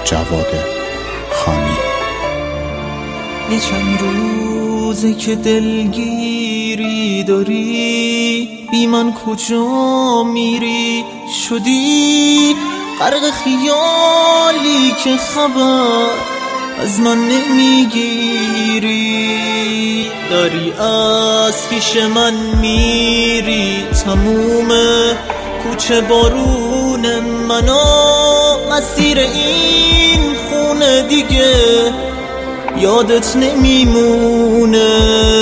جواد خانی. یه چند روزه که دلگیری داری، بی من کجا میری؟ شدی غرق خیالی که خبر از من نمیگیری. داری از پیش من میری، تموم کوچه بارون منو، مسیر این خونه دیگه یادت نمیمونه.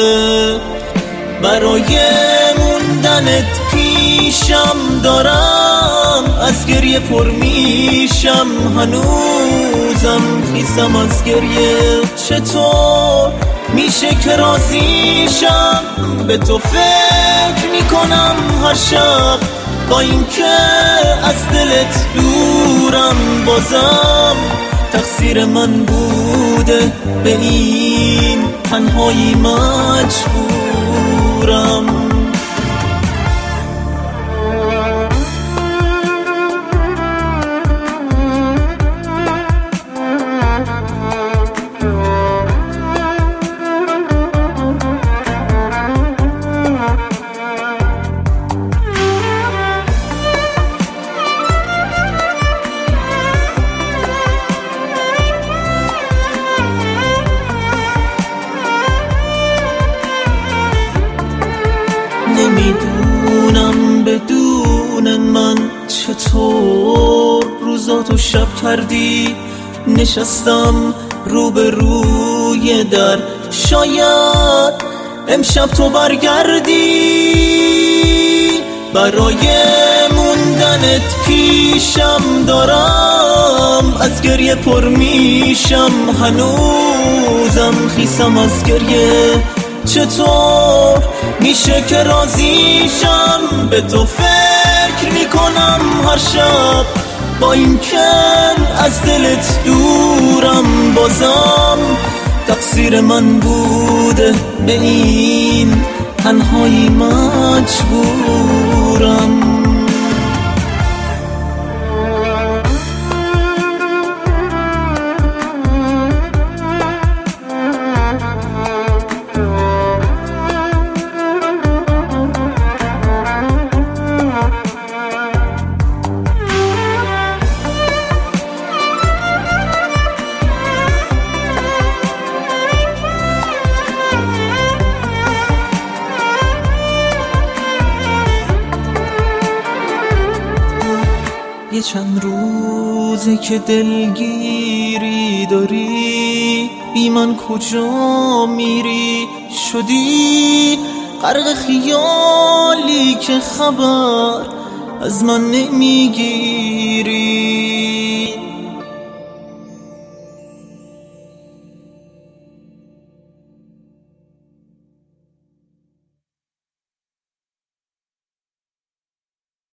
برای موندنت پیشم دارم، از گریه پر میشم، هنوزم خیسم از گریه. چطور میشه که راضیشم؟ به تو فکر میکنم هر شب، با این که از دلت دورم، بازم تقصیر من بوده، به این تنهایی مجبورم. نمیدونم بدون من چطور روزاتو شب کردی. نشستم روبروی در، شاید امشب تو برگردی. برای موندنت پیشم دارم، از گریه پر میشم، هنوزم خیسم از گریه. چطور میشه که راضیشم؟ به تو فکر میکنم هر شب، با این که از دلت دورم، بازم تقصیر من بوده، به این تنهایی مجبورم. یه چند روزه که دلگیری داری، بی من کجا میری؟ شدی غرق خیالی که خبر از من نمیگیری.